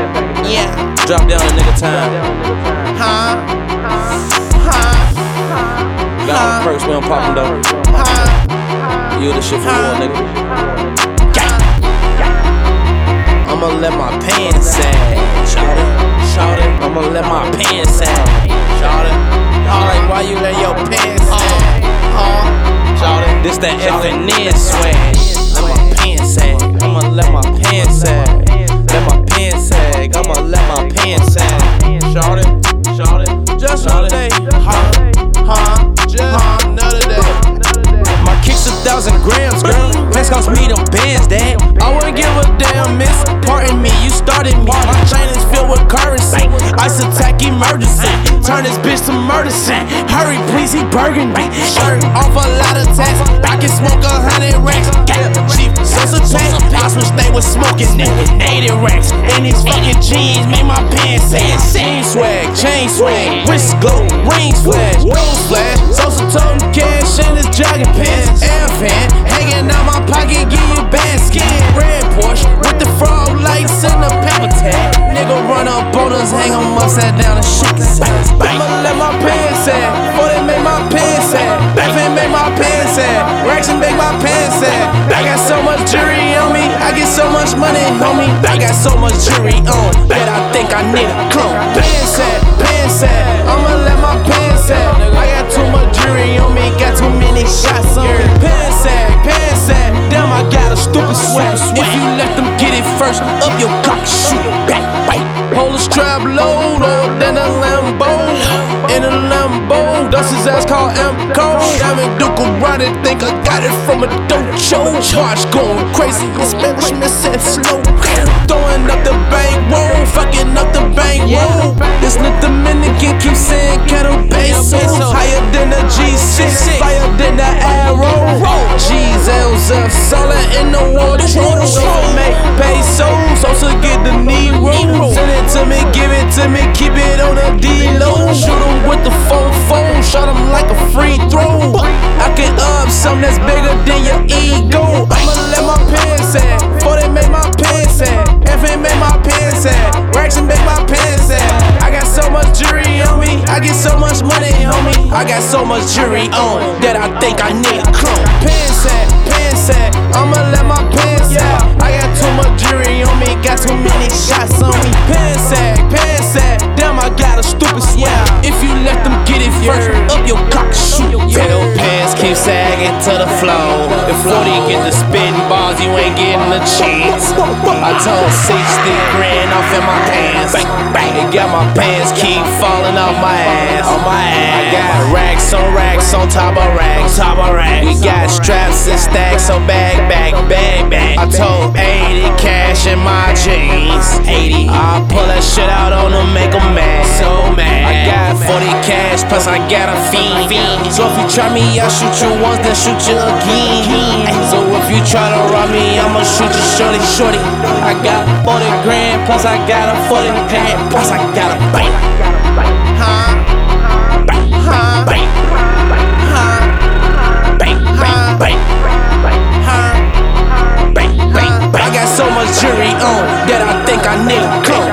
Yeah. Drop down a nigga time. Got all the perks, we don't pop them though. You the shit for real, nigga. I'ma let my pants sag, shout it. I'ma let my pants sag, shout it. Like, why you let your pants sag? Shout it. This that FNN swag. Let my pants sag. I'ma let my pants sag. Let my pants sag. I'ma let my pants sag. Shout it. Just another day. Just another day. My kicks 1,000 grams, girl. Pants cost me them bands, dad. I wouldn't give a damn, miss. Pardon me, you started me. My chain is filled with currency. Ice attack emergency. Turn this bitch to murder scene. Hurry, please, he burgundy. Shirt off a lot of tax. I can smoke 100 racks. Chief Sosa tank. I wish they was smoking it. 80 racks. And these fucking jeans made my pants say chain swag, wrist glow, rings flash, rose flash. Sosa told him cash in his jogging pants. Air fan hanging out my pocket, give you bad skin. Red Porsche with the frog lights and the pepper tag. Nigga run up on us, hang him upside down and shake his ass. I'ma let my pants sag, before they make my pants sag. FN make my pants sag, Racks make my pants sag. I got so much jewelry on me, I get so much money, homie. I got so much jewelry on that I think I need a clone. Pants sag, I'ma let my pants sag. I got too much jewelry on me, got too many shots on me. Pants sag, damn I got a stupid swag. If you let them get it first, up your cock, shoot it back, bite. Hold a strap low, lower than a Lambo. In a Lambo, dust his ass called M-Code. Diamond Ducarati, think I got it from a dojo. Watch going crazy, in Spanish man said slow. Throwing up the bankroll, fucking up the bankroll. This little Dominican keeps saying kettle pesos. Higher than the G6, fire than the arrow. G's, L's, F, solid in the wardrobe. Sosa make pesos, Sosa get the Nero. Send it to me, give it to me, keep it on the D-low. Shoot him with the phone, shot him like a free throw. I can up something that's bigger than your ego. I'ma let my pants sag, before they make my pants sag. FN make my pants sag, Racks and make my pants sag. I got so much jewelry on me, I get so much money, homie. I got so much jewelry on that I think I need a clone. Pants sag, I'ma let my pants sag. I got too much jewelry on me, got too many shots on me. Pants sag, damn I got a stupid swag. If you let them get it first, up your cock, shoot your tail. Pants keep sagging to the floor. If 40 get the spitting balls, you ain't getting a chance. I told 60 grand off in my pants. It got my pants keep falling off my ass. I got racks on top of racks. We got straps and stacks, so bag. I told 80 cash in my jeans. 80. I pull that shit out on them, make them mad. So mad. I got 40 cash, plus I got a fiend. So if you try me, I'll shoot you once, then shoot you again. So if you try to rob me, I'ma shoot you shorty. I got 40 grand, plus I got a 40 grand, plus I got a bite. I got so much jewelry on that I think I need a clone.